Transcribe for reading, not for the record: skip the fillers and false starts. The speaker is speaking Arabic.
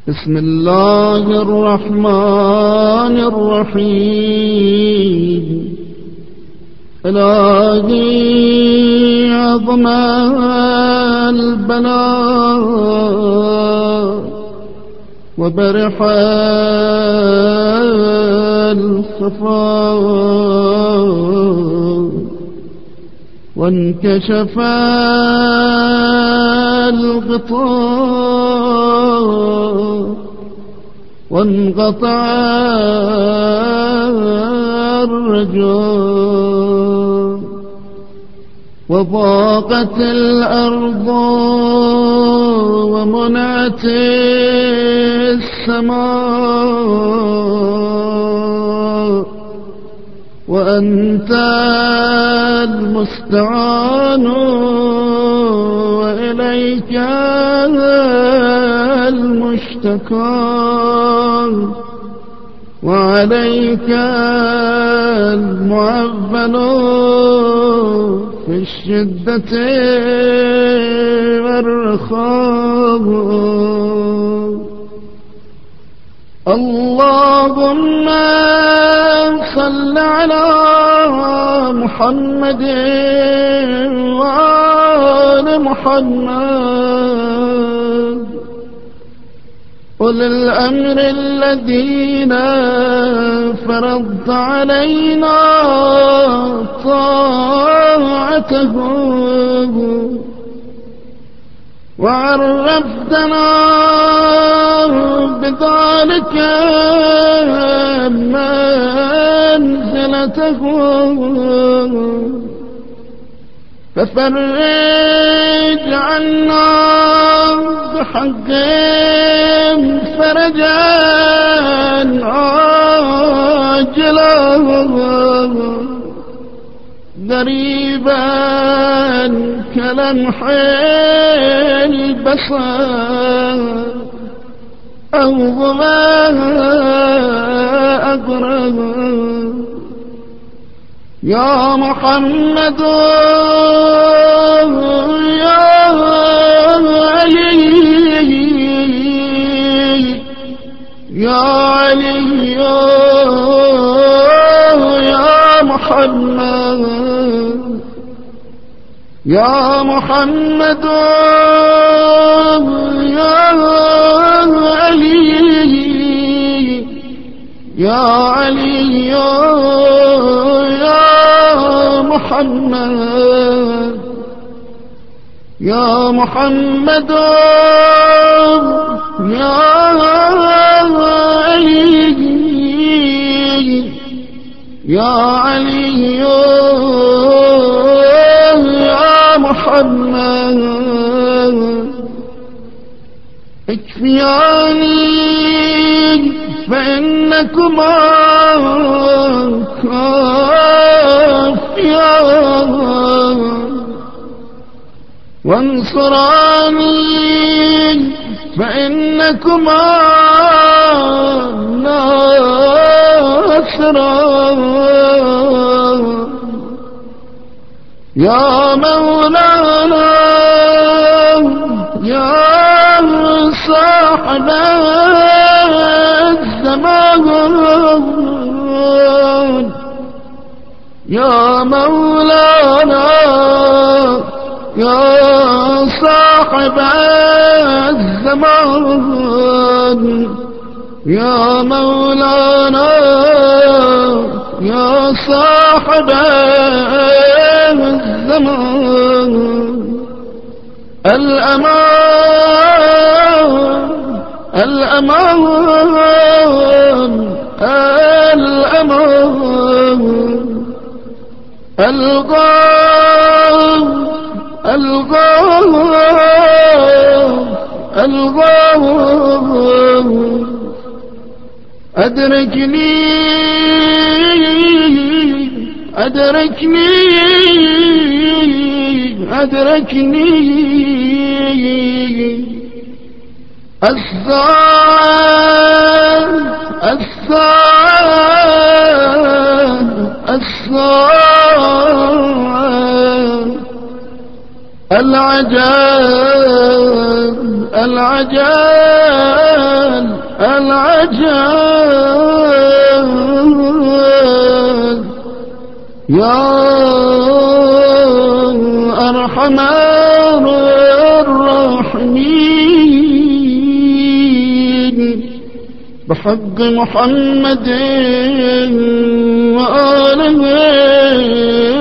بسم الله الرحمن الرحيم. إلهي عظم البلاء وبرح الخفاء وانكشف الغطاء وانقطع الرجاء وضاقت الأرض ومنعت السماء وأنت المستعان وإليك المشتكى وعليك المعول في الشدة والرخاء. اللهم صل على محمد وآل محمد أولي الأمر الذين فرضت علينا طاعتهم وعرفتنا بذلك منزلتهم ففرج عنا بحقهم فرجا عاجلا غريبا كلمح البصر أو ظما أقرب. يا محمد يا علي يا علي يا محمد يا محمد يا علي يا علي يا محمد يا محمد يا علي يا علي يا محمد اكفياني فإنكما كافيان وانصراني فإنكما ناصران. يا مولانا يا صاحب الزمان يا مولانا يا صاحب الزمان يا مولانا يا صاحب الزمان. الأمان الأمان الأمان الغام الغام الغام أدركني أدركني أدركني الساعة العجل العجل يا أرحم الراحمين بحق محمد وآله